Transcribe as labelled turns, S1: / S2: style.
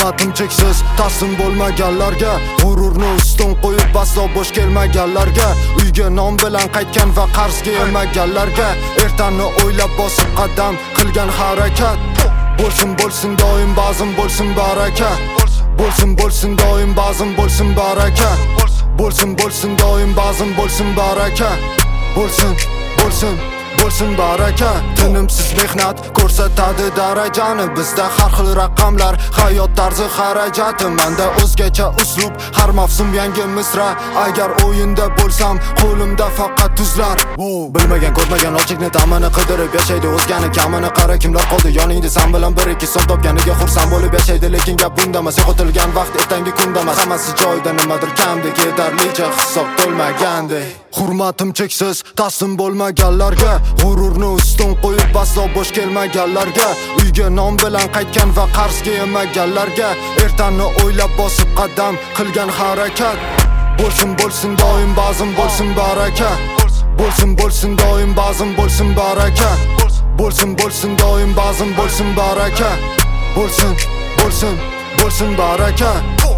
S1: Hurmatim cheksiz, taslim bo'lmaganlarga, g'ururni ustun qo'yib aslo bo'sh kelmaganlarga, uyga non bilan qaytgan va qarzga yemaganlarga, ertani o'ylab bosib qadam qilgan harakat. Bo'lsin doim ba'zim bo'lsin baraka. Bo'lsin doim ba'zim bo'lsin baraka. Bo'lsin doim ba'zim bo'lsin baraka. Bo'lsin baraka. Tinimsiz mehnat ko'rsatadi darajani. Bizda har xil raqamlar, hayot tarzi xarajati. Menda o'zgacha uslub, har mavsum yangi misra. Agar o'yinda bo'lsam, qo'limda faqat tuzlar. Bilmagan, ko'rmagan ochlikni ta'mini qidirib yashaydi. O'zgani kamini qara, kimlar qoldi yoningda sen bilan bir ikki so'm topganiga xursand bo'lib yashaydi. Lekin gap bundamas, yo'qotilgan vaqt ertangi kundamas. Hammasi joyida, nimadir kamdek, yetarlicha hisob to'lmagandek. Hurmatim cheksiz, taslim bo'lmaganlarga, g'ururni ustun qo'yib aslo bo'sh kelmaganlarga, uyga non bilan qaytgan va qarzga yemaganlarga, ertani o'ylab bosib qadam qilgan harakat. Bo'lsin doim ba'zim bo'lsin baraka. Bo'lsin doim ba'zim bo'lsin baraka. Bo'lsin doim ba'zim bo'lsin baraka. Bo'lsin baraka.